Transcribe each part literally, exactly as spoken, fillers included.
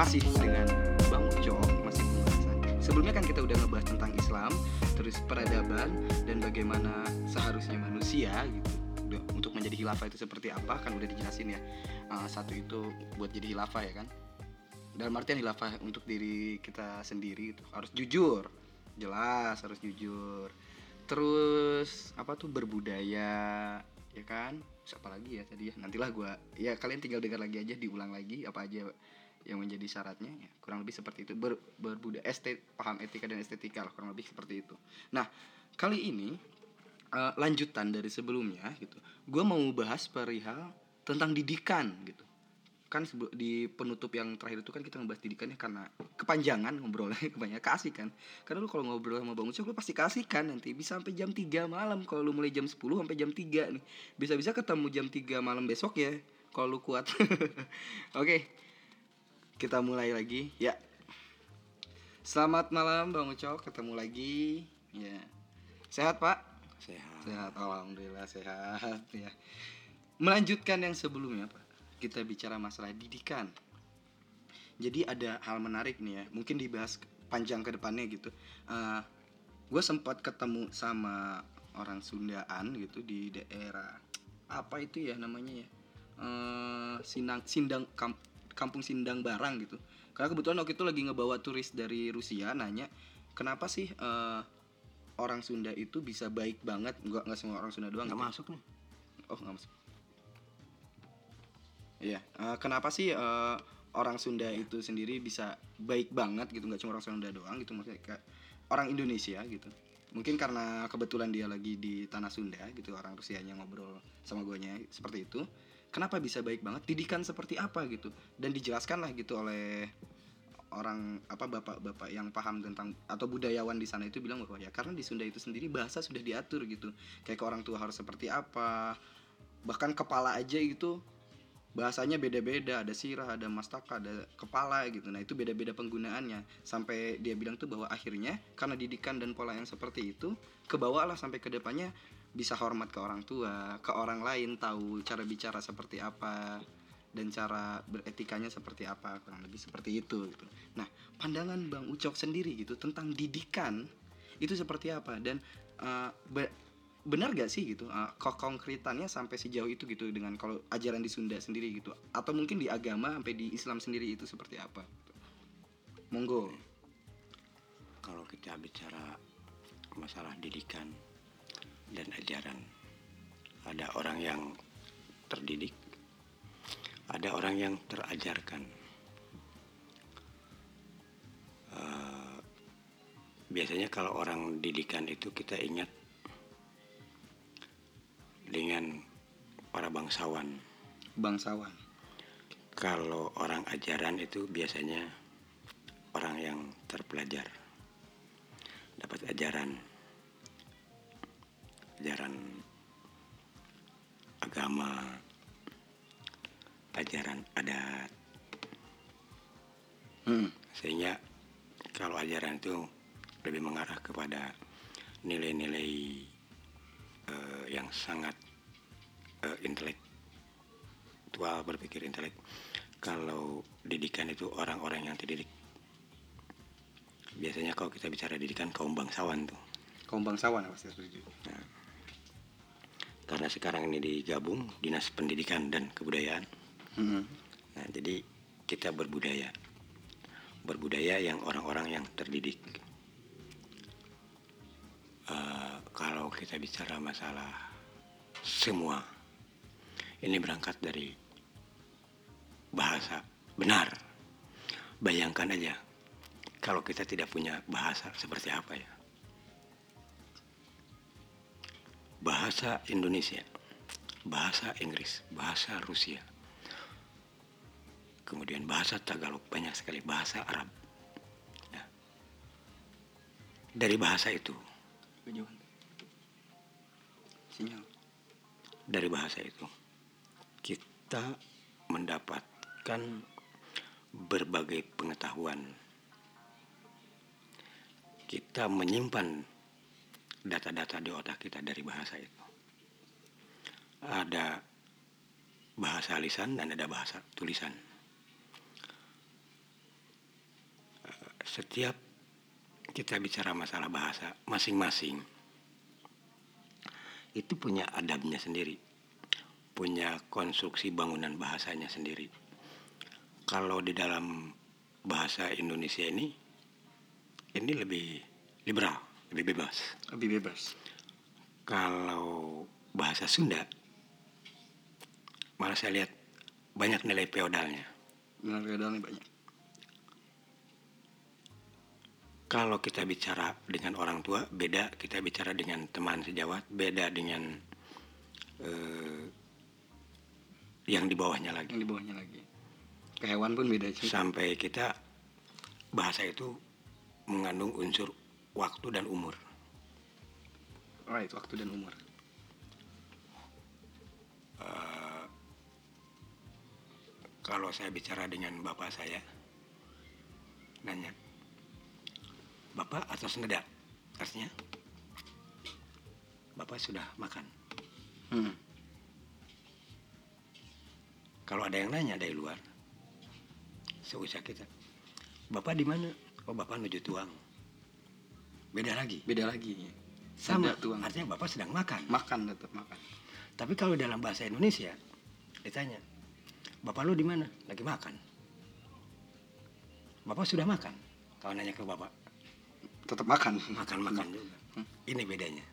masih dengan Bang Ucok, masih pembahasan. Sebelumnya kan kita udah ngebahas tentang Islam, terus peradaban dan bagaimana seharusnya manusia gitu untuk menjadi khilafah itu seperti apa, kan udah dijelasin ya. Uh, satu itu buat jadi khilafah ya kan. Dalam artian khilafah untuk diri kita sendiri itu harus jujur, jelas harus jujur. Terus apa tuh berbudaya, ya kan? Terus apa lagi ya tadi ya? Nantilah gue, ya kalian tinggal dengar lagi aja, diulang lagi apa aja yang menjadi syaratnya ya, kurang lebih seperti itu. Ber, berbudaya, estet, paham etika dan estetika lah, kurang lebih seperti itu. Nah, kali ini uh, lanjutan dari sebelumnya gitu. Gue mau bahas perihal tentang didikan gitu. Kan di penutup yang terakhir itu kan kita ngebahas didikannya karena kepanjangan ngobrolnya, kebanyakan kasih kan. Karena lu kalau ngobrol sama Bang Ucok lu pasti kasih kan, nanti bisa sampai jam tiga malam kalau lu mulai jam sepuluh sampai jam tiga nih. Bisa-bisa ketemu jam tiga malam besok ya kalau lu kuat. Oke. Kita mulai lagi. Ya. Selamat malam Bang Ucok, ketemu lagi. Ya. Sehat, Pak? Sehat. Sehat, alhamdulillah sehat ya. Melanjutkan yang sebelumnya, Pak. Kita bicara masalah didikan. Jadi ada hal menarik nih ya, mungkin dibahas panjang ke depannya gitu. uh, Gue sempat ketemu sama orang Sundaan gitu di daerah apa itu ya namanya ya, uh, Sindang, Sindang kamp, Kampung Sindang Barang gitu. Karena kebetulan waktu itu lagi ngebawa turis dari Rusia, nanya kenapa sih uh, orang Sunda itu bisa baik banget. Nggak, nggak semua orang Sunda doang. Nggak gitu. masuk nih. Oh nggak masuk. Iya, uh, kenapa sih uh, orang Sunda ya. itu sendiri bisa baik banget gitu, nggak cuma orang Sunda doang gitu, maksudnya kayak orang Indonesia gitu. Mungkin karena kebetulan dia lagi di tanah Sunda gitu, orang Rusianya ngobrol sama guanya seperti itu. Kenapa bisa baik banget? Didikan seperti apa gitu? Dan dijelaskan lah gitu oleh orang apa bapak-bapak yang paham tentang atau budayawan di sana itu bilang bahwa ya karena di Sunda itu sendiri bahasa sudah diatur gitu. Kayak ke orang tua harus seperti apa. Bahkan kepala aja gitu bahasanya beda-beda, ada sirah, ada mastaka, ada kepala gitu. Nah itu beda-beda penggunaannya. Sampai dia bilang tuh bahwa akhirnya karena didikan dan pola yang seperti itu, kebawalah sampai ke depannya bisa hormat ke orang tua, ke orang lain, tahu cara bicara seperti apa dan cara beretikanya seperti apa, kurang lebih seperti itu gitu. Nah pandangan Bang Ucok sendiri gitu tentang didikan itu seperti apa, dan uh, be- benar gak sih gitu uh, konkretannya sampai sejauh itu gitu dengan kalau ajaran di Sunda sendiri gitu, atau mungkin di agama sampai di Islam sendiri itu seperti apa gitu. Monggo. Kalau kita bicara masalah didikan dan ajaran, ada orang yang terdidik, ada orang yang terajarkan. uh, Biasanya kalau orang didikan itu kita ingat dengan para bangsawan. Bangsawan. Kalau orang ajaran itu biasanya orang yang terpelajar, dapat ajaran, ajaran agama, ajaran adat. Hmm. Sehingga kalau ajaran itu lebih mengarah kepada nilai-nilai uh, yang sangat uh, intelektual, berpikir intelek. Kalau didikan itu orang-orang yang terdidik. Biasanya kalau kita bicara didikan kaum bangsawan tuh. Kaum bangsawan pasti setuju. Nah, karena sekarang ini digabung Dinas Pendidikan dan Kebudayaan. Hmm. Nah, jadi kita berbudaya. Berbudaya yang orang-orang yang terdidik. Uh, kalau kita bicara masalah semua, ini berangkat dari bahasa. Benar. Bayangkan aja kalau kita tidak punya bahasa, seperti apa ya? Bahasa Indonesia, bahasa Inggris, bahasa Rusia, kemudian bahasa Tagalog, banyak sekali, bahasa Arab ya. Dari bahasa itu Sinyal. Dari bahasa itu kita mendapatkan berbagai pengetahuan. Kita menyimpan data-data di otak kita dari bahasa itu. Ada bahasa lisan dan ada bahasa tulisan. setiap kita bicara masalah bahasa, masing-masing itu punya adabnya sendiri, punya konstruksi bangunan bahasanya sendiri. Kalau di dalam bahasa Indonesia ini, ini lebih liberal, lebih bebas. Lebih bebas. Kalau bahasa Sunda, malah saya lihat banyak nilai feodalnya. Nilai feodalnya banyak. Kalau kita bicara dengan orang tua, beda. Kita bicara dengan teman sejawat, beda dengan eh, yang di bawahnya lagi. Yang di bawahnya lagi. Ke hewan pun beda juga. Sampai kita, bahasa itu mengandung unsur waktu dan umur. Right, waktu dan umur. Uh, kalau saya bicara dengan bapak saya, nanya, Bapak atau Sunda? Artinya, Bapak sudah makan. Hmm. Kalau ada yang nanya dari luar, seusia kita, Bapak di mana? Oh, Bapak menuju tuang. Beda lagi. Beda lagi. Sama, tuang. artinya Bapak sedang makan. Makan, tetap makan. Tapi kalau dalam bahasa Indonesia, ditanya, Bapak lu di mana? Lagi makan. Bapak sudah makan. Kalau nanya ke Bapak, tetap makan. Makan-makan juga. Ini bedanya.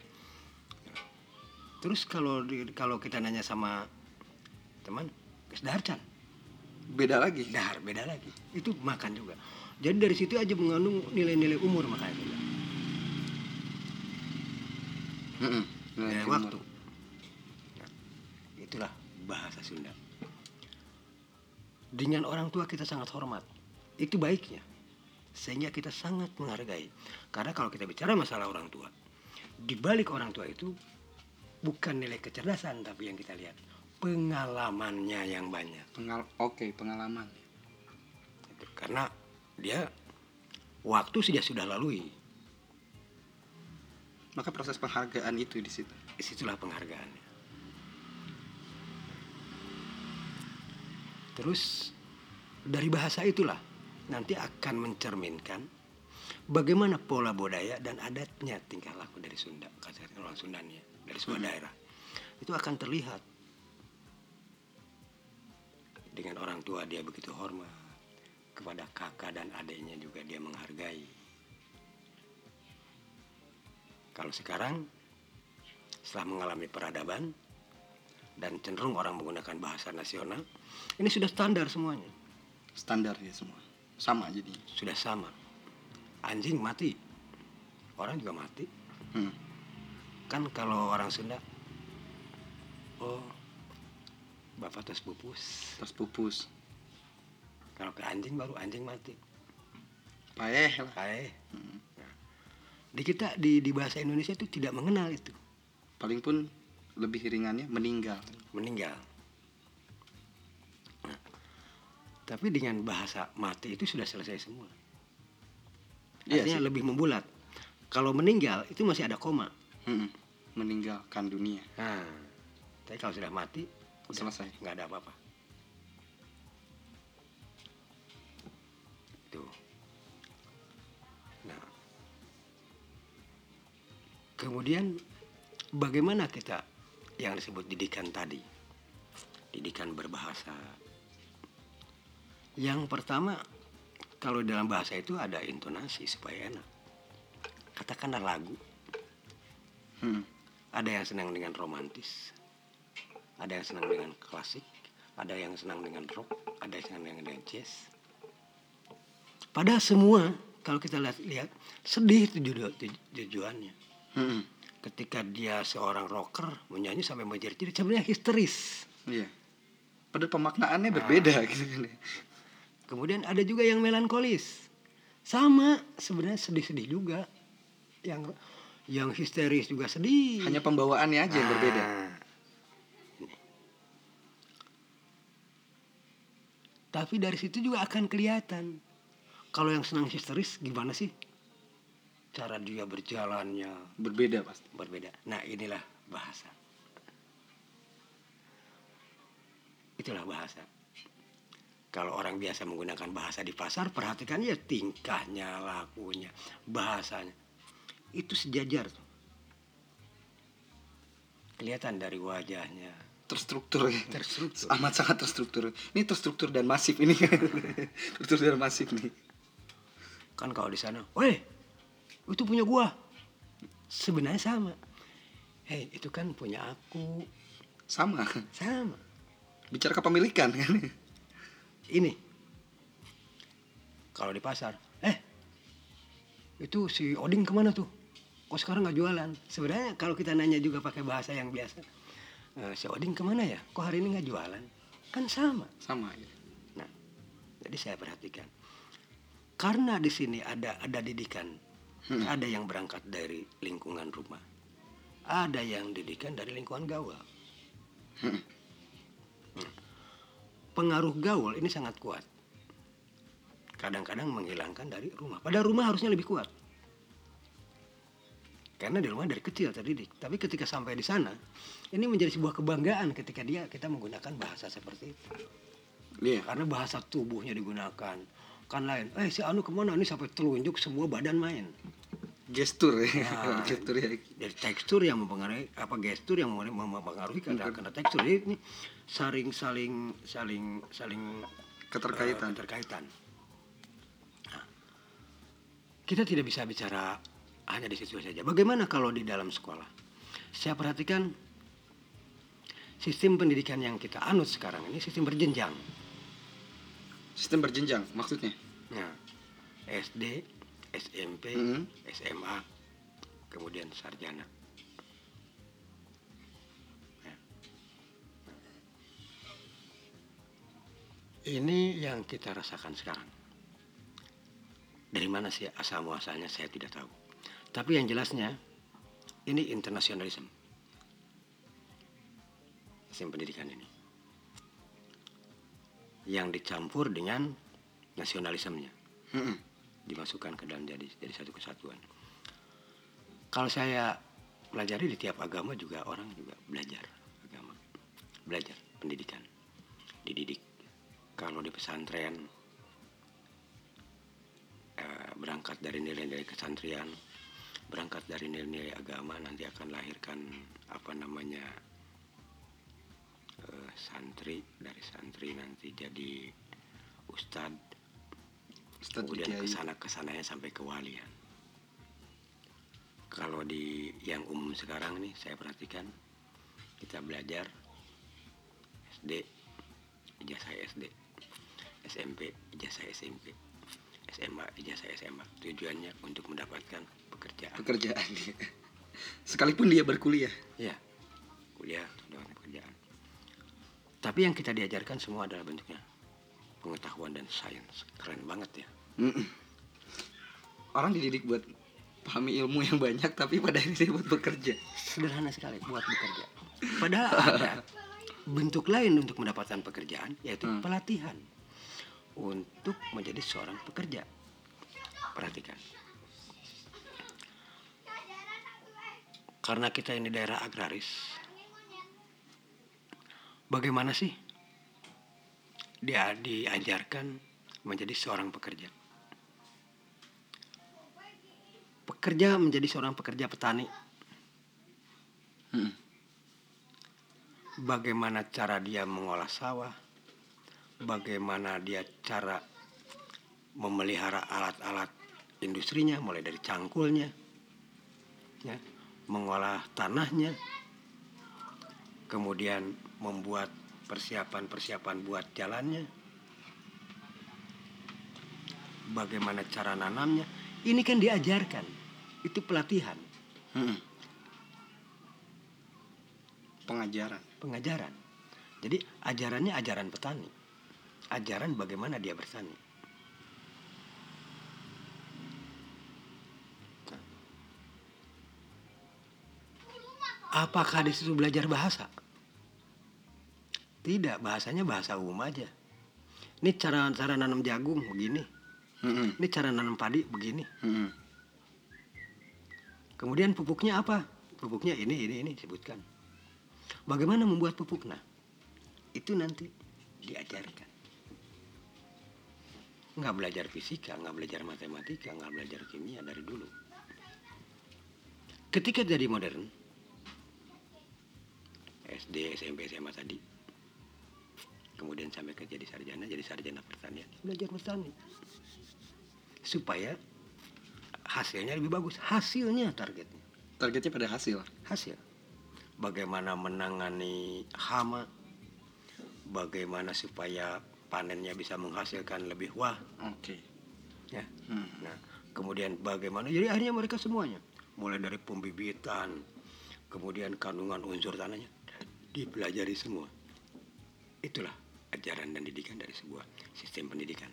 Terus kalau kalau kita nanya sama teman, geus dahar can? Beda lagi. Dahar, beda lagi. Itu makan juga. Jadi dari situ aja mengandung nilai-nilai umur makanya juga. Mm-mm. Nilai waktu. Nah, itulah bahasa Sunda. Dengan orang tua kita sangat hormat. Itu baiknya. Sehingga kita sangat menghargai. Karena kalau kita bicara masalah orang tua, di balik orang tua itu bukan nilai kecerdasan, tapi yang kita lihat pengalamannya yang banyak. Pengal Oke, okay, pengalaman. Itu, karena dia waktu sudah sudah lalui. Maka proses penghargaan itu di situ. Disitulah penghargaannya. Terus dari bahasa itulah nanti akan mencerminkan bagaimana pola budaya dan adatnya tingkah laku dari Sunda, kasarnya orang Sundanya, dari sebuah hmm. daerah. Itu akan terlihat. Dengan orang tua dia begitu hormat, kepada kakak dan adiknya juga dia menghargai. Kalau sekarang setelah mengalami peradaban dan cenderung orang menggunakan bahasa nasional, ini sudah standar semuanya. Standar ya semua. Sama jadi. Sudah sama. Anjing mati, orang juga mati. Hmm. Kan kalau orang Sunda, oh bapak terus pupus. Terus pupus. Kalau ke anjing baru anjing mati. Paeh lah. Paeh. Hmm. Nah, di kita di di bahasa Indonesia itu tidak mengenal itu. Paling pun lebih ringannya meninggal. Meninggal. Nah, tapi dengan bahasa mati itu sudah selesai semua. Artinya iya lebih membulat. Kalau meninggal itu masih ada koma. Hmm. Meninggalkan dunia. Nah, tapi kalau sudah mati selesai, nggak ada apa-apa. Itu. Nah, kemudian bagaimana kita yang disebut didikan tadi, didikan berbahasa. Yang pertama, kalau dalam bahasa itu ada intonasi supaya enak. Katakanlah lagu. Hmm. Ada yang senang dengan romantis, ada yang senang dengan klasik, ada yang senang dengan rock, ada yang senang dengan jazz. Padahal semua kalau kita lihat, lihat sedih itu tujuannya. Hmm. Ketika dia seorang rocker menyanyi sampai menjerit-jerit, sebenarnya histeris. Iya. Padahal pemaknaannya nah, berbeda gitu kan. Kemudian ada juga yang melankolis. Sama, sebenarnya sedih-sedih juga. Yang yang histeris juga sedih. Hanya pembawaannya aja nah, yang berbeda. Tapi dari situ juga akan kelihatan. Kalau yang senang histeris gimana sih? Cara dia berjalannya. Berbeda pasti. Berbeda. Nah inilah bahasa. Itulah bahasa. Kalau orang biasa menggunakan bahasa di pasar, perhatikan ya tingkahnya, lakunya, bahasanya. Itu sejajar tuh. Kelihatan dari wajahnya. Terstruktur ya. Terstruktur. Amat sangat terstruktur. Ini terstruktur dan masif ini. Terstruktur dan masif nih. Kan kalau di sana, weh, itu punya gua. Sebenarnya sama. Hei, itu kan punya aku. Sama. Sama. Bicara kepemilikan kan. Ini. Kalau di pasar, eh, itu si Oding kemana tuh? Kok sekarang nggak jualan? Sebenarnya kalau kita nanya juga pakai bahasa yang biasa, e, si Oding kemana ya? Kok hari ini nggak jualan? Kan sama. Sama ya. Nah, jadi saya perhatikan. Karena di sini ada ada didikan, hmm. ada yang berangkat dari lingkungan rumah, ada yang didikan dari lingkungan gaul. Hmm. Pengaruh gaul ini sangat kuat. Kadang-kadang menghilangkan dari rumah. Pada rumah harusnya lebih kuat. Karena di rumah dari kecil terdidik. Tapi ketika sampai di sana, ini menjadi sebuah kebanggaan ketika dia kita menggunakan bahasa seperti itu. Iya. Karena bahasa tubuhnya digunakan. Kan lain, eh si Anu kemana? Ini sampai telunjuk semua badan main. Gestur ya. Nah, gestur ya. Dari tekstur yang mempengaruhi, apa gestur yang mempengaruhi karena, karena tekstur. Jadi ini saling saling saling saling keterkaitan. Uh, keterkaitan. Nah, kita tidak bisa bicara hanya di situ saja. Bagaimana kalau di dalam sekolah? Saya perhatikan sistem pendidikan yang kita anut sekarang ini sistem berjenjang. Sistem berjenjang maksudnya? Nah, S D, S M P, mm-hmm. S M A, kemudian sarjana. Nah. Ini yang kita rasakan sekarang. Dari mana sih asal muasalnya saya tidak tahu. Tapi yang jelasnya ini internasionalisme. Sistem pendidikan ini. Yang dicampur dengan nasionalismenya. Hmm. Dimasukkan ke dalam jadi, jadi satu kesatuan. Kalau saya pelajari di tiap agama juga orang juga belajar agama. Belajar pendidikan. Dididik. Kalau di pesantren eh, berangkat dari nilai-nilai kesantrian, berangkat dari nilai-nilai agama, nanti akan lahirkan apa namanya uh, santri, dari santri nanti jadi ustad, ustad kemudian kesana kesananya sampai kewalian. Kalau di yang umum sekarang nih saya perhatikan kita belajar S D, ijazah S D, S M P, ijazah S M P, S M A, ijazah S M A. Tujuannya untuk mendapatkan pekerjaan. Pekerjaan. Sekalipun dia berkuliah. Ya, kuliah dengan pekerjaan. Tapi yang kita diajarkan semua adalah bentuknya pengetahuan dan sains. Keren banget ya. Mm-mm. Orang dididik buat pahami ilmu yang banyak, tapi pada akhirnya buat bekerja. Sederhana sekali, buat bekerja. Padahal ada bentuk lain untuk mendapatkan pekerjaan, yaitu hmm. pelatihan untuk menjadi seorang pekerja. Perhatikan. Karena kita ini daerah agraris, bagaimana sih dia diajarkan menjadi seorang pekerja? Pekerja menjadi seorang pekerja petani. Hmm. Bagaimana cara dia mengolah sawah? Bagaimana dia cara memelihara alat-alat industrinya, mulai dari cangkulnya, ya, mengolah tanahnya, kemudian membuat persiapan-persiapan buat jalannya, bagaimana cara nanamnya. Ini kan diajarkan, itu pelatihan. Hmm. Pengajaran. Pengajaran. Jadi ajarannya ajaran petani, ajaran bagaimana dia bertani. Apakah di situ belajar bahasa? Tidak, bahasanya bahasa umum aja. Ini cara cara nanam jagung begini. Mm-hmm. Ini cara nanam padi begini. Mm-hmm. Kemudian pupuknya apa? Pupuknya ini ini ini disebutkan. Bagaimana membuat pupuk? Nah, itu nanti diajarkan. nggak belajar fisika, nggak belajar matematika, nggak belajar kimia dari dulu. Ketika jadi modern, S D, S M P, S M A tadi, kemudian sampai ke jadi sarjana, jadi sarjana pertanian, belajar bertani supaya hasilnya lebih bagus. Hasilnya targetnya, Targetnya pada hasil. hasil. Bagaimana menangani hama, bagaimana supaya panennya bisa menghasilkan lebih wah, Oke. ya. Hmm. Nah, kemudian bagaimana? Jadi akhirnya mereka semuanya, mulai dari pembibitan, kemudian kandungan unsur tanahnya, dipelajari semua. Itulah ajaran dan didikan dari sebuah sistem pendidikan.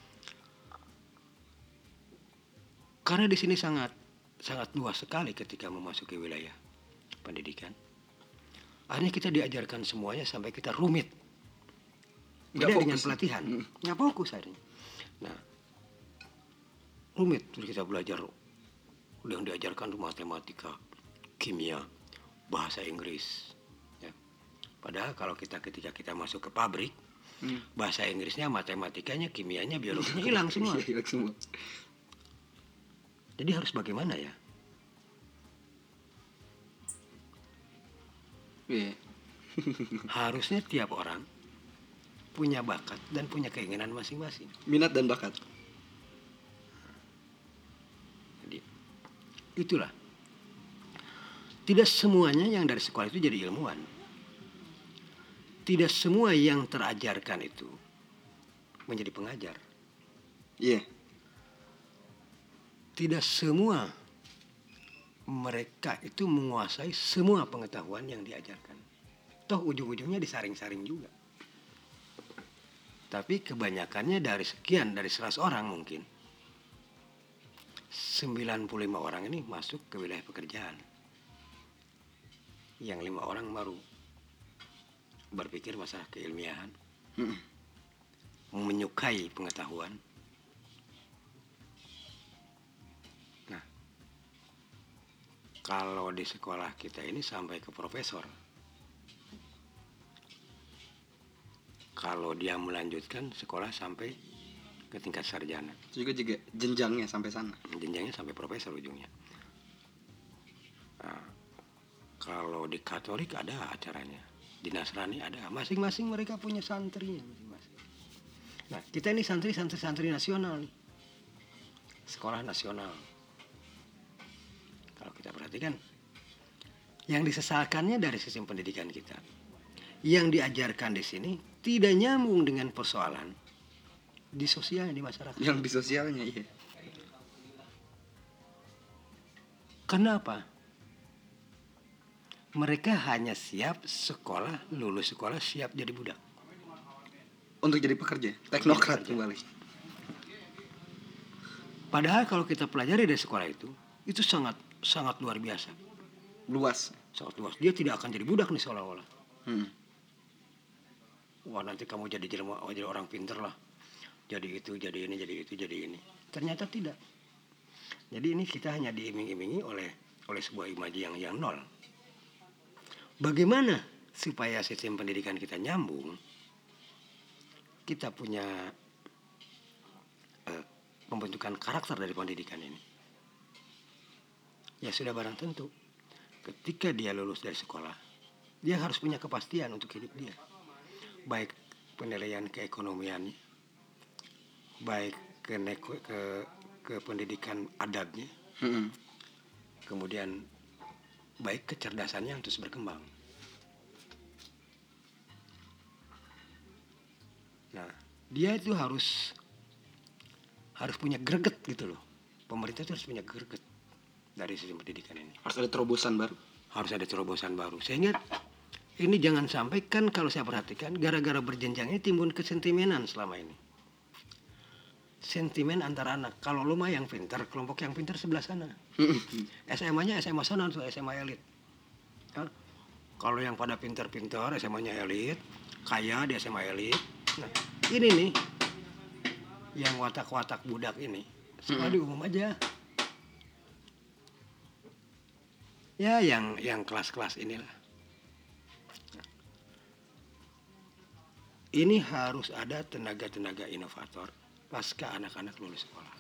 Karena di sini sangat sangat luas sekali ketika memasuki wilayah pendidikan. Akhirnya kita diajarkan semuanya sampai kita rumit. Nggak Beda fokus. dengan pelatihan, nggak fokus akhirnya. Nah, rumit. Terus kita belajar yang diajarkan itu matematika, kimia, bahasa Inggris. Ya. Padahal kalau kita ketika kita masuk ke pabrik, Hmm. bahasa Inggrisnya, matematikanya, kimianya, biologinya hilang semua. Iya, hilang semua. Jadi harus bagaimana ya? Iya. Harusnya tiap orang punya bakat dan punya keinginan masing-masing. Minat dan bakat. Jadi itulah. Tidak semuanya yang dari sekolah itu jadi ilmuwan. Tidak semua yang terajarkan itu menjadi pengajar. Iya. Tidak semua mereka itu menguasai semua pengetahuan yang diajarkan. Toh ujung-ujungnya disaring-saring juga. Tapi kebanyakannya dari sekian, dari seratus orang mungkin, sembilan puluh lima orang ini masuk ke wilayah pekerjaan. Yang lima orang baru berpikir masalah keilmiahan, Hmm. menyukai pengetahuan. Nah, kalau di sekolah kita ini sampai ke profesor. Kalau dia melanjutkan sekolah sampai ke tingkat sarjana. Juga juga jenjangnya sampai sana. Jenjangnya sampai profesor ujungnya. Nah, kalau di Katolik ada acaranya, di Nasrani ada, masing-masing mereka punya santrinya masing-masing. Nah, kita ini santri-santri-santri nasional nih, sekolah nasional. Kalau kita perhatikan, yang disesalkannya dari sistem pendidikan kita, yang diajarkan di sini tidak nyambung dengan persoalan di sosial, di masyarakat. Yang di sosialnya, iya. Kenapa? Mereka hanya siap sekolah, lulus sekolah, siap jadi budak. Untuk jadi pekerja, teknokrat Jadi pekerja. kembali. Padahal kalau kita pelajari dari sekolah itu, itu sangat sangat luar biasa, Luas. sangat luas. Dia tidak akan jadi budak nih seolah-olah. Hmm. Wah, nanti kamu jadi jelema, oh, jadi orang pinter lah. Jadi itu, jadi ini, jadi itu, jadi ini. Ternyata tidak. Jadi ini kita hanya diiming-imingi oleh oleh sebuah imaji yang yang nol. Bagaimana supaya sistem pendidikan kita nyambung? Kita punya eh, pembentukan karakter dari pendidikan ini. Ya sudah barang tentu. Ketika dia lulus dari sekolah, dia harus punya kepastian untuk hidup dia. Baik penilaian keekonomiannya, baik ke ke, ke pendidikan adabnya, Hmm. kemudian baik kecerdasannya untuk terus berkembang. Nah, dia itu harus harus punya greget gitu loh. Pemerintah itu harus punya greget dari sistem pendidikan ini. Harus ada terobosan baru. Harus ada terobosan baru. Sehingga ini jangan sampai, kan kalau saya perhatikan, gara-gara berjenjang ini timbul kesentimenan selama ini. Sentimen antara anak. Kalau lu mah yang pintar, kelompok yang pintar sebelah sana. S M A-nya S M A sana, S M A elit. Ya. Kalau yang pada pintar-pintar, S M A-nya elit, kaya di S M A elit. Nah, ini nih, yang watak-watak budak ini, sekolah di umum aja. Ya, yang yang kelas-kelas inilah. Ini harus ada tenaga-tenaga inovator. pasca anak-anak lulus sekolah.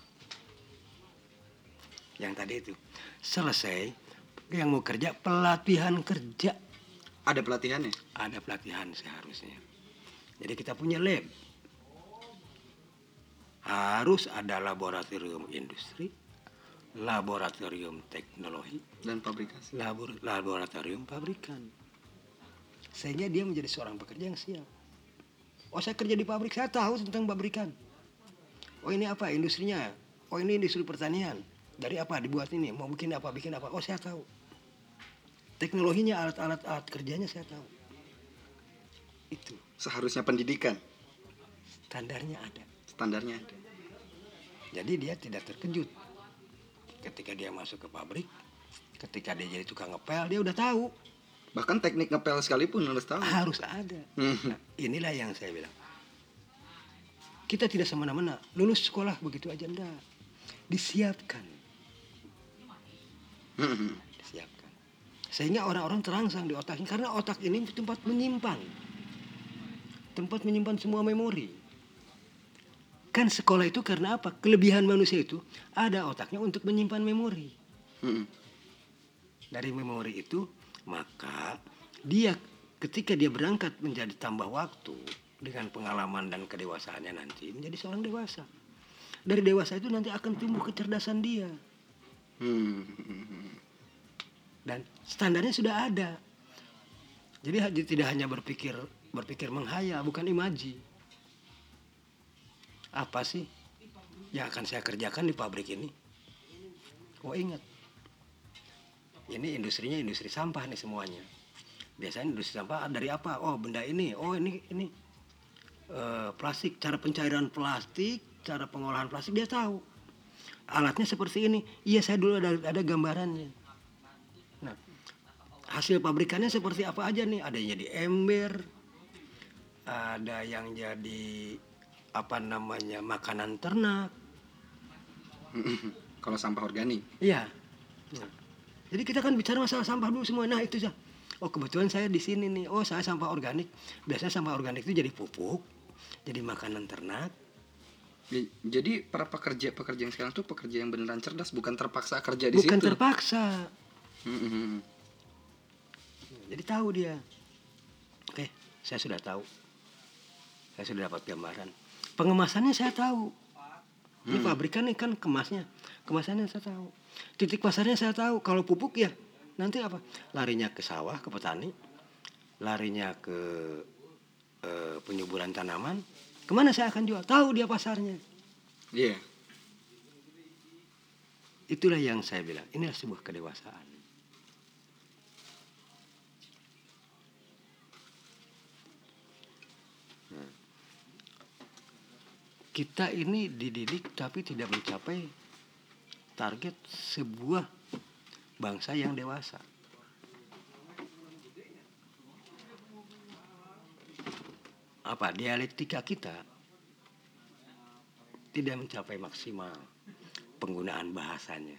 Yang tadi itu selesai, yang mau kerja pelatihan kerja. Ada pelatihannya? Ada pelatihan seharusnya. Jadi kita punya lab. Harus ada laboratorium industri, laboratorium teknologi, dan pabrikasi. Labor, laboratorium pabrikan. Sehingga dia menjadi seorang pekerja yang siap. Oh, saya kerja di pabrik, saya tahu tentang pabrikan. Oh, ini apa industrinya? Oh, ini industri pertanian. Dari apa dibuat ini? Mau bikin apa? Bikin apa? Oh, saya tahu. Teknologinya, alat-alat alat kerjanya saya tahu. Itu. Seharusnya pendidikan. Standarnya ada. Standarnya ada. Jadi dia tidak terkejut. Ketika dia masuk ke pabrik, ketika dia jadi tukang ngepel, dia udah tahu. Bahkan teknik ngepel sekalipun harus tahu. Harus ada. Nah, inilah yang saya bilang. Kita tidak semena-mena lulus sekolah begitu aja, enggak. Disiapkan. Disiapkan. Sehingga orang-orang terangsang di otaknya. Karena otak ini tempat menyimpan. Tempat menyimpan semua memori. Kan sekolah itu karena apa? Kelebihan manusia itu ada otaknya untuk menyimpan memori. Dari memori itu, maka dia ketika dia berangkat menjadi tambah waktu dengan pengalaman dan kedewasaannya nanti menjadi seorang dewasa. Dari dewasa itu nanti akan tumbuh kecerdasan dia. Dan standarnya sudah ada. Jadi tidak hanya berpikir berpikir menghayal, bukan imaji. Apa sih yang akan saya kerjakan di pabrik ini? Oh, ingat. Ini industrinya industri sampah nih semuanya. Biasanya industri sampah dari apa? Oh, benda ini. Oh, ini ini e, plastik. Cara pencairan plastik, cara pengolahan plastik dia tahu. Alatnya seperti ini. Iya, saya dulu ada ada gambarannya. Nah, hasil pabrikannya seperti apa aja nih? Ada yang jadi ember, ada yang jadi apa namanya makanan ternak. Kalau sampah organik. Iya. Nah, jadi kita kan bicara masalah sampah dulu semua. Nah itu ya. Oh, kebetulan saya di sini nih. Oh, saya sampah organik. Biasanya sampah organik itu jadi pupuk, jadi makanan ternak. Jadi para pekerja-pekerja yang sekarang tuh pekerja yang beneran cerdas, bukan terpaksa kerja di bukan situ. Bukan terpaksa. Jadi tahu dia. Oke, saya sudah tahu. Saya sudah dapat gambaran. Pengemasannya saya tahu. Ini hmm. pabrikan nih kan kemasnya. Kemasannya saya tahu. Titik pasarnya saya tahu. Kalau pupuk ya nanti apa? Larinya ke sawah, ke petani. Larinya ke eh, penyuburan tanaman. Kemana saya akan jual? Tahu dia pasarnya. Iya. Yeah. Itulah yang saya bilang. Inilah sebuah kedewasaan. Nah. Kita ini dididik tapi tidak mencapai target sebuah bangsa yang dewasa. Apa? Dialektika kita tidak mencapai maksimal penggunaan bahasanya.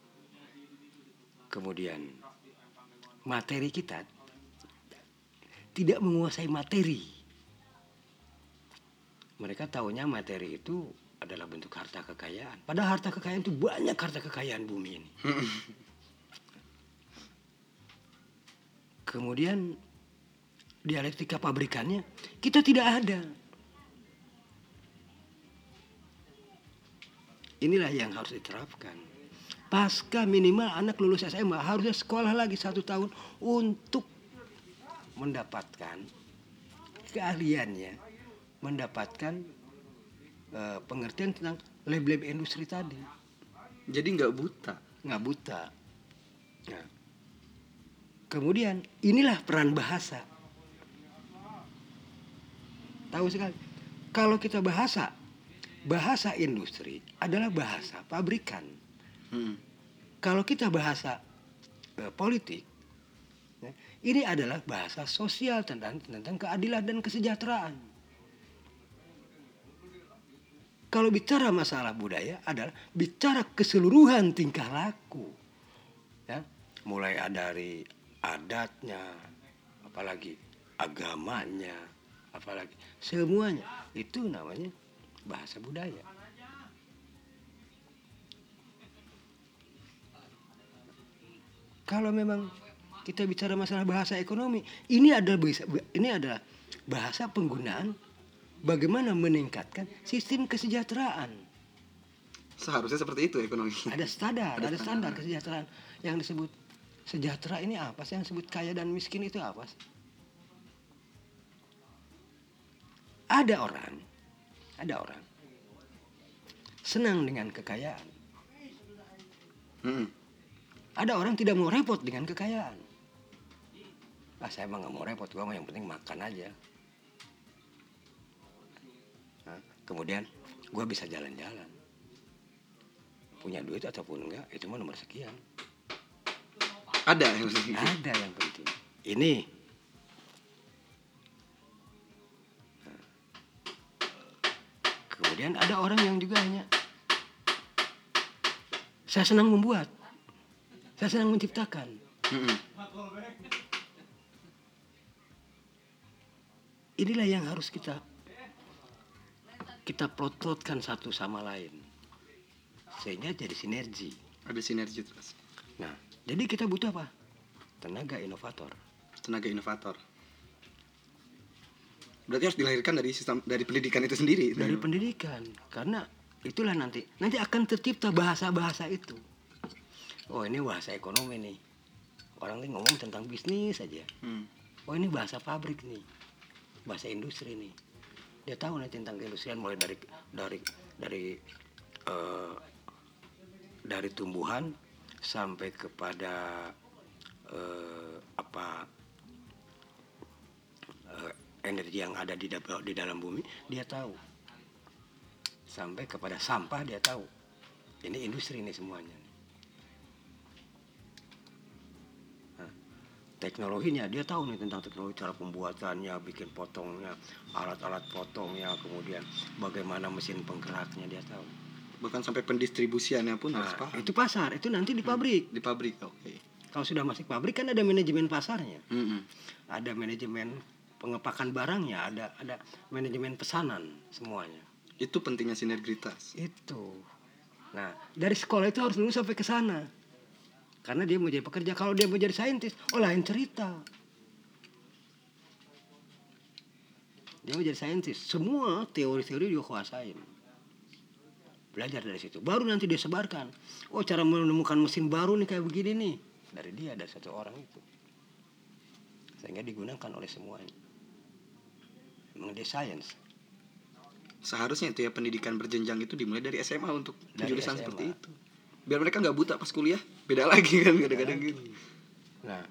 Kemudian materi kita tidak menguasai materi. Mereka tahunya materi itu adalah bentuk harta kekayaan. Padahal harta kekayaan itu banyak harta kekayaan bumi ini. Kemudian dialektika pabrikannya kita tidak ada. Inilah yang harus diterapkan. Pasca minimal anak lulus S M A harusnya sekolah lagi satu tahun untuk mendapatkan keahliannya, mendapatkan uh, pengertian tentang lab-lab industri tadi. Jadi nggak buta, nggak buta. Nah, kemudian inilah peran bahasa. Tahu sekali. Kalau kita bahasa, bahasa industri adalah bahasa pabrikan. Hmm. Kalau kita bahasa uh, politik, ya, ini adalah bahasa sosial tentang tentang keadilan dan kesejahteraan. Kalau bicara masalah budaya adalah bicara keseluruhan tingkah laku, ya, mulai dari adatnya, apalagi agamanya, apalagi semuanya itu namanya bahasa budaya. kalau memang kita bicara masalah bahasa ekonomi, ini adalah bahasa, ini adalah bahasa penggunaan bagaimana meningkatkan sistem kesejahteraan. Seharusnya seperti itu ekonomi. Ada standar, ada, Ada standar standar. kesejahteraan yang disebut sejahtera ini apa sih? Yang disebut kaya dan miskin itu apa sih? Ada orang, ada orang senang dengan kekayaan. Mm-mm. Ada orang tidak mau repot dengan kekayaan. Ah, saya emang nggak mau repot, gua mah yang penting makan aja. Nah, kemudian gua bisa jalan-jalan. Punya duit ataupun enggak, itu mah nomor sekian. Ada yang penting. Ada yang penting. Ini. Nah. Kemudian ada orang yang juga hanya saya senang membuat, saya senang menciptakan. Mm-mm. Inilah yang harus kita kita plot-plotkan satu sama lain, sehingga jadi sinergi. Ada sinergi terus. Nah, jadi kita butuh apa? Tenaga inovator. Tenaga inovator. Berarti harus dilahirkan dari sistem dari pendidikan itu sendiri. Dari pendidikan, karena itulah nanti nanti akan tercipta bahasa-bahasa itu. Oh, ini bahasa ekonomi nih. Orang nih ngomong tentang bisnis saja. Hmm. Oh, ini bahasa pabrik nih. Bahasa industri nih. Dia tahu nih tentang keindustrian mulai dari dari dari uh, dari tumbuhan sampai kepada uh, apa uh, energi yang ada di, di dalam bumi, dia tahu. Sampai kepada sampah dia tahu. Ini industri nih semuanya. Nah, teknologinya dia tahu nih tentang teknologi, cara pembuatannya, bikin potongnya, alat-alat potongnya, kemudian bagaimana mesin penggeraknya dia tahu. Bahkan sampai pendistribusiannya pun Nah, harus paham. itu pasar, itu nanti di pabrik. Hmm, di pabrik, oke. Okay. Kalau sudah masuk pabrik kan ada manajemen pasarnya, Mm-mm. ada manajemen pengepakan barangnya, ada ada manajemen pesanan semuanya. Itu pentingnya sinergitas. Itu. Nah, dari sekolah itu harus lulus sampai ke sana. Karena dia mau jadi pekerja. Kalau dia mau jadi saintis, oh lain cerita. Dia mau jadi saintis. Semua teori-teori dia kuasain. Belajar dari situ. Baru nanti dia sebarkan. Oh, cara menemukan mesin baru nih kayak begini nih. Dari dia, dari satu orang itu. Sehingga digunakan oleh semuanya. Memang dia sains. Seharusnya itu ya pendidikan berjenjang itu dimulai dari S M A untuk Dari jurusan S M A. seperti itu. Biar mereka nggak buta pas kuliah. Beda lagi kan kadang-kadang gitu. Nah,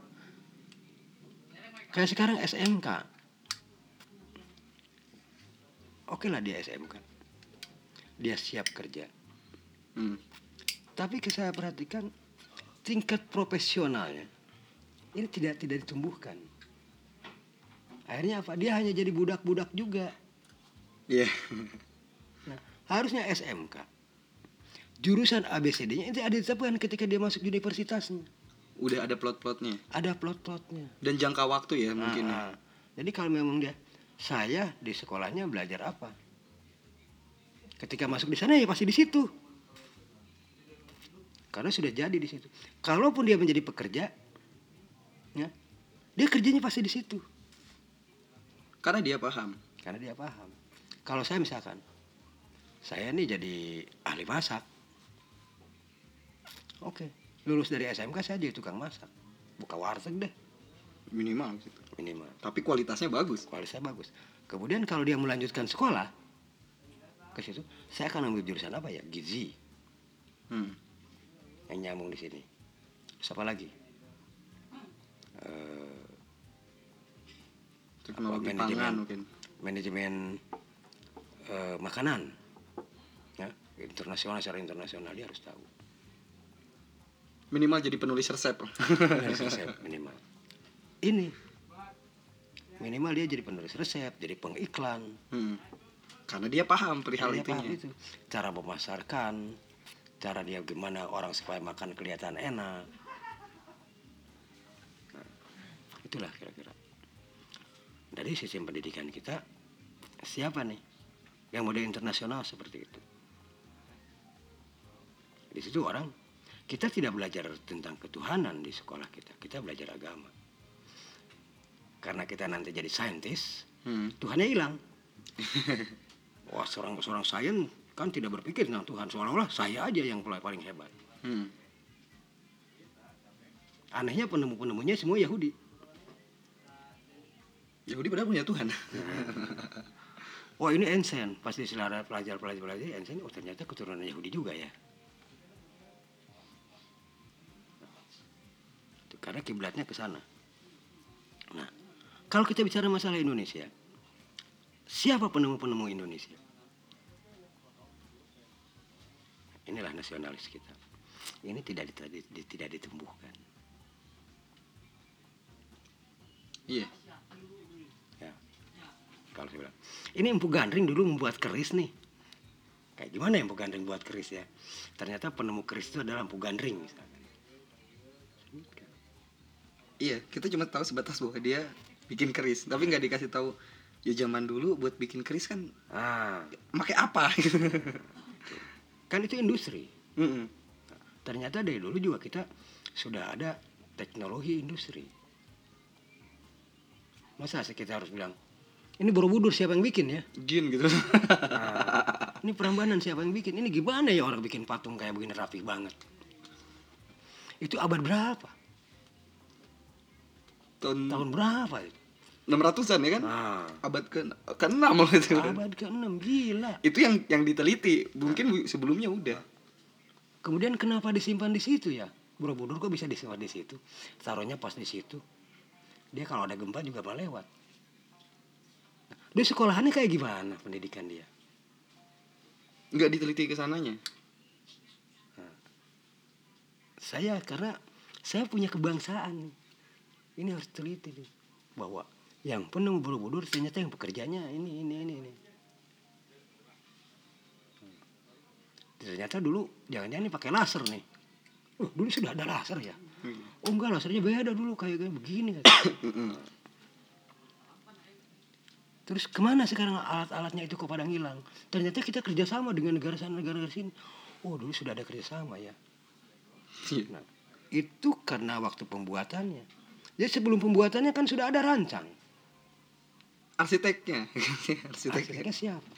kayak sekarang S M K. Oke lah dia S M K. Dia siap kerja. Hmm. Tapi saya perhatikan tingkat profesionalnya ini tidak tidak ditumbuhkan. Akhirnya apa? Dia hanya jadi budak-budak juga. Iya. Yeah. Nah, harusnya S M K. Jurusan A B C D-nya itu ada ditetapkan ketika dia masuk universitasnya. Udah ada plot-plotnya. Ada plot-plotnya. Dan jangka waktu ya mungkin. Nah, jadi kalau memang dia, saya di sekolahnya belajar apa? Ketika masuk di sana ya pasti di situ. Karena sudah jadi di situ. Kalaupun dia menjadi pekerja, ya, dia kerjanya pasti di situ. Karena dia paham. Karena dia paham. Kalau saya misalkan, saya nih jadi ahli masak. Oke, lulus dari S M K saya jadi tukang masak. Buka warteg deh. Minimal gitu. Minimal. Tapi kualitasnya bagus. Kualitasnya bagus. Kemudian kalau dia melanjutkan sekolah ke situ, saya akan ambil jurusan apa ya? Gizi. Hmm. Yang nyambung di sini. Siapa lagi? Uh, Teknologi manajemen, pangan mungkin. Manajemen uh, makanan. Ya, internasional, secara internasional dia harus tahu. Minimal jadi penulis resep. Penulis resep minimal. Ini minimal dia jadi penulis resep, jadi pengiklan. Hmm. Karena dia paham perihal Dia paham itunya. itu. Cara memasarkan, cara dia gimana orang supaya makan kelihatan enak. Nah, itulah kira-kira. Dari sistem pendidikan kita, siapa nih yang model internasional seperti itu? Di situ orang Kita tidak belajar tentang ketuhanan di sekolah kita. Kita belajar agama. Karena kita nanti jadi saintis, hmm. Tuhannya hilang. Wah, seorang seorang sains kan tidak berpikir tentang Tuhan, seolah-olah saya aja yang paling hebat. Hmm. Anehnya penemu-penemunya semua Yahudi. Yahudi padahal punya Tuhan. Wah, ini Einstein. Pasti selera pelajar-pelajar Einstein, oh ternyata keturunan Yahudi juga ya. Karena kiblatnya ke sana. Nah, kalau kita bicara masalah Indonesia, siapa penemu-penemu Indonesia? Inilah nasionalis kita. Ini tidak dit- tidak ditumbuhkan. Iya. Ya. Kalau saya bilang, ini Empu Gandring dulu membuat keris nih. Kayak gimana Empu Gandring buat keris ya? Ternyata penemu keris itu adalah Empu Gandring misalnya. Iya, kita cuma tahu sebatas bahwa dia bikin keris, tapi nggak dikasih tahu ya zaman dulu buat bikin keris kan, ah, pakai apa? Kan itu industri. Mm-mm. Ternyata dari dulu juga kita sudah ada teknologi industri. Masa sih kita harus bilang ini Borobudur siapa yang bikin ya? Jin gitu. Nah, ini Prambanan siapa yang bikin? Ini gimana ya orang bikin patung kayak begini rapi banget? Itu abad berapa? Tahun, tahun berapa itu? enam ratusan ya kan? Nah. Abad ke keenam loh itu. Abad keenam, gila. Itu yang yang diteliti. Mungkin sebelumnya udah. Kemudian kenapa disimpan di situ ya? Borobudur kok bisa disimpan di situ? Taruhnya pas di situ. Dia kalau ada gempa juga malah lewat. Nah, dia sekolahannya kayak gimana pendidikan dia? Enggak diteliti ke sananya. Nah, saya karena saya punya kebangsaan nih. Ini harus teliti nih, bahwa yang penemu Borobudur ternyata yang pekerjanya ini ini ini ini. Ternyata dulu jangan-jangan ini pakai laser nih. Oh, dulu sudah ada laser ya? Oh enggak, lasernya beda dulu kayak kayak begini. Terus kemana sekarang alat-alatnya itu kok pada ngilang? Ternyata kita kerjasama dengan negara sana negara sini. Oh dulu sudah ada kerjasama ya. Nah, itu karena waktu pembuatannya. Jadi sebelum pembuatannya kan sudah ada rancang. Arsiteknya. Arsiteknya, Arsiteknya siapa?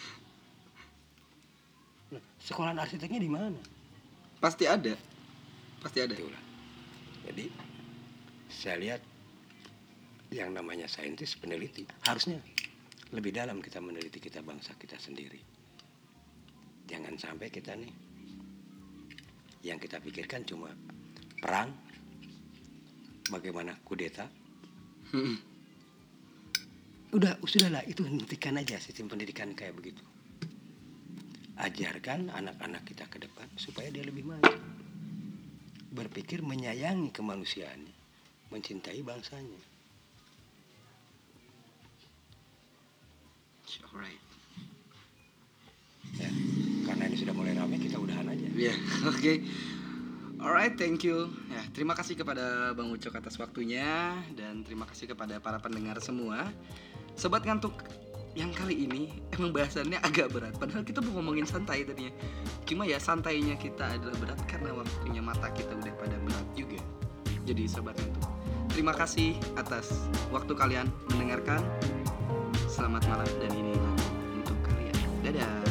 Nah, sekolahan arsiteknya di mana? Pasti ada. Pasti ada. Itulah. Jadi saya lihat yang namanya saintis, peneliti, harusnya lebih dalam kita meneliti kita bangsa kita sendiri. Jangan sampai kita nih yang kita pikirkan cuma perang, bagaimana kudeta. Hmm. Udah, sudahlah itu hentikan aja sistem pendidikan kayak begitu. Ajarkan anak-anak kita ke depan supaya dia lebih maju. Berpikir menyayangi kemanusiaannya, mencintai bangsanya. Alright. Ya, karena ini sudah mulai ramai, kita udahan aja. Iya, yeah, oke. Okay. Alright, thank you. Ya, terima kasih kepada Bang Ucok atas waktunya dan terima kasih kepada para pendengar semua. Sobat Ngantuk yang kali ini emang bahasannya agak berat. Padahal kita mau ngomongin santai tadinya. Cuma ya santainya kita adalah berat karena waktunya mata kita udah pada berat juga. Jadi Sobat Ngantuk, terima kasih atas waktu kalian mendengarkan. Selamat malam dan ini lagu untuk kalian. Dadah.